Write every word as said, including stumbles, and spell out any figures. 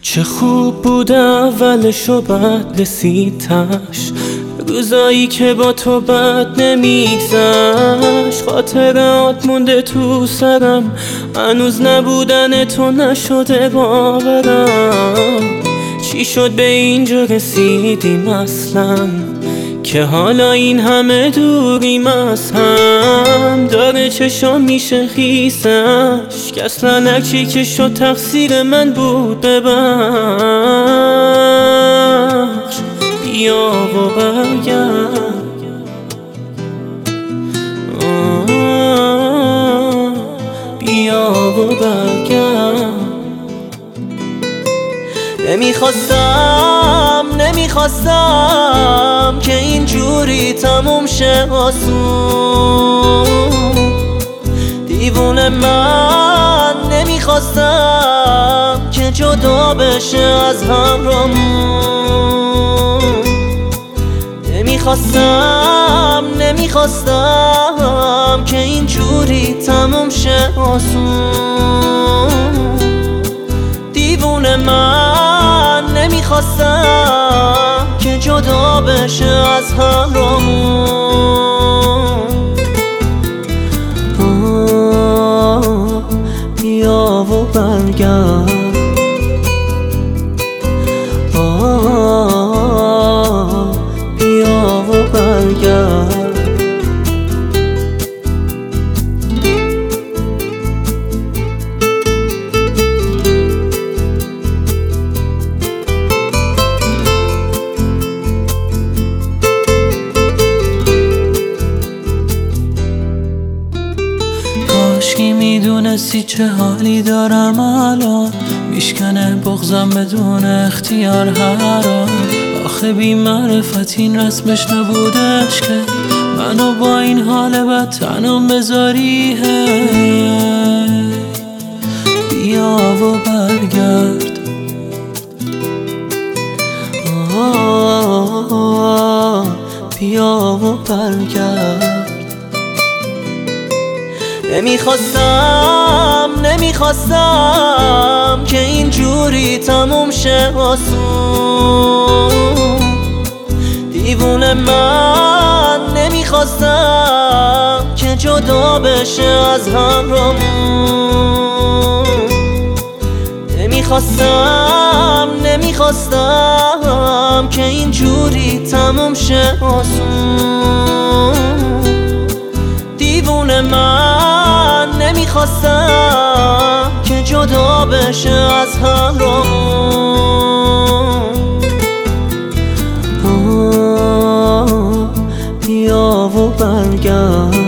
چه خوب بود اولش و بعد رسید تاش، روزایی که با تو بد نمیگذشت. خاطرات مونده تو سرم، هنوز نبودن تو نشده باورم. چی شد به اینجا رسیدیم اصلا، که حالا این همه دوریم از هم. داره چشام میشه خیسش، که اصلا هرچی که شد تقصیر من بود ببخش. بیا و برگرد، بیا و برگرد. نمیخواستم نمیخواستم که اینجوری تموم شه آسون. دیوونه من نمیخواستم که جدا بشه از همراهمون. نمیخواستم نمیخواستم که اینجوری تموم شه آسون. دیوونه من نمیخواستم که جدا بشه از همراهمون. بیا و برگرد، بیا و برگرد. کاشکی میدونستی چه حالی دارم الان، میشکنه بغضم بدون اختیار هران. آخه بی معرفت این رسمش نبودش که منو با این حال بد تنم بذاری. بیا و برگرد، بیا و برگرد. نمیخواستم نمیخواستم که اینجوری تموم شه آسون. دیوونه من نمیخواستم که جدا بشه از همراهمون. نمیخواستم نمیخواستم که اینجوری تموم شه آسون. دیوونه من نمیخواستم که جدا بشه از همراهمون. بیا و برگرد.